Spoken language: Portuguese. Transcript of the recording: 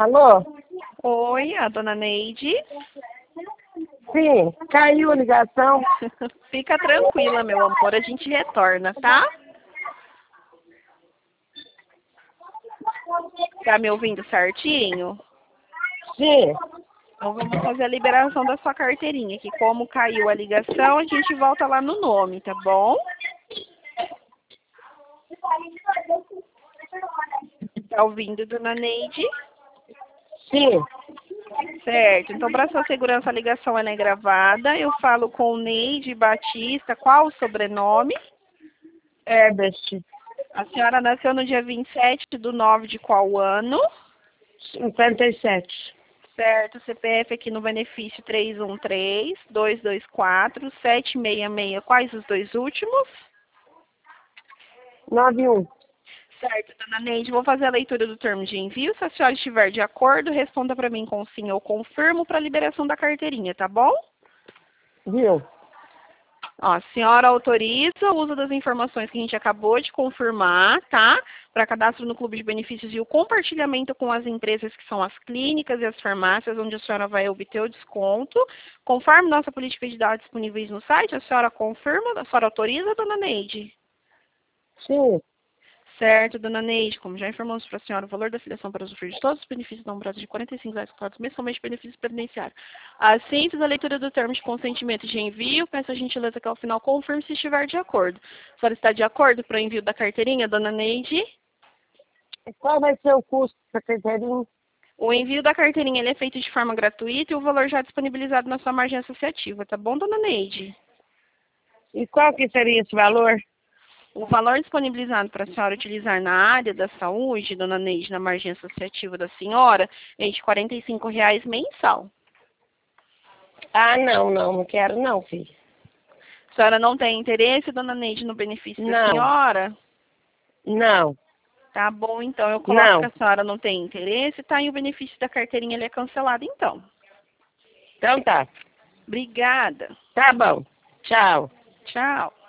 Alô? Oi, a dona Neide. Sim, caiu a ligação. Fica tranquila, meu amor, a gente retorna, tá? Tá me ouvindo certinho? Sim. Então vamos fazer a liberação da sua carteirinha, que como caiu a ligação, a gente volta lá no nome, tá bom? Tá ouvindo, dona Neide? Sim. Certo, então para sua segurança a ligação ela é gravada. Eu falo com Neide Batista, qual o sobrenome? Herbert. A senhora nasceu no dia 27/9 de qual ano? 57. Certo, CPF aqui no benefício 313-224-766. Quais os dois últimos? 91. Certo, dona Neide, vou fazer a leitura do termo de envio. Se a senhora estiver de acordo, responda para mim com sim ou confirmo para a liberação da carteirinha, tá bom? Viu? Ó, a senhora autoriza o uso das informações que a gente acabou de confirmar, tá? Para cadastro no Clube de Benefícios e o compartilhamento com as empresas que são as clínicas e as farmácias, onde a senhora vai obter o desconto. Conforme nossa política de dados disponíveis no site, a senhora confirma, a senhora autoriza, dona Neide? Sim. Certo, dona Neide, como já informamos para a senhora, o valor da filiação para usufruir de todos os benefícios da Umbrella de R$ 45 cobrados mensalmente benefícios previdenciários. Assim, fiz a leitura do termo de consentimento de envio. Peço a gentileza que ao final confirme se estiver de acordo. A senhora está de acordo para o envio da carteirinha, dona Neide? E qual vai ser o custo da carteirinha? O envio da carteirinha ele é feito de forma gratuita e o valor já disponibilizado na sua margem associativa, tá bom, dona Neide? E qual que seria esse valor? O valor disponibilizado para a senhora utilizar na área da saúde, dona Neide, na margem associativa da senhora, é de R$ 45 mensal. Ah, não quero não, filho. A senhora não tem interesse, dona Neide, no benefício da Não, senhora? não, Tá bom, então eu coloco que não. a senhora não tem interesse, tá? E o benefício da carteirinha ele é cancelado, então. Então tá. Obrigada. Tá bom. Tchau. Tchau.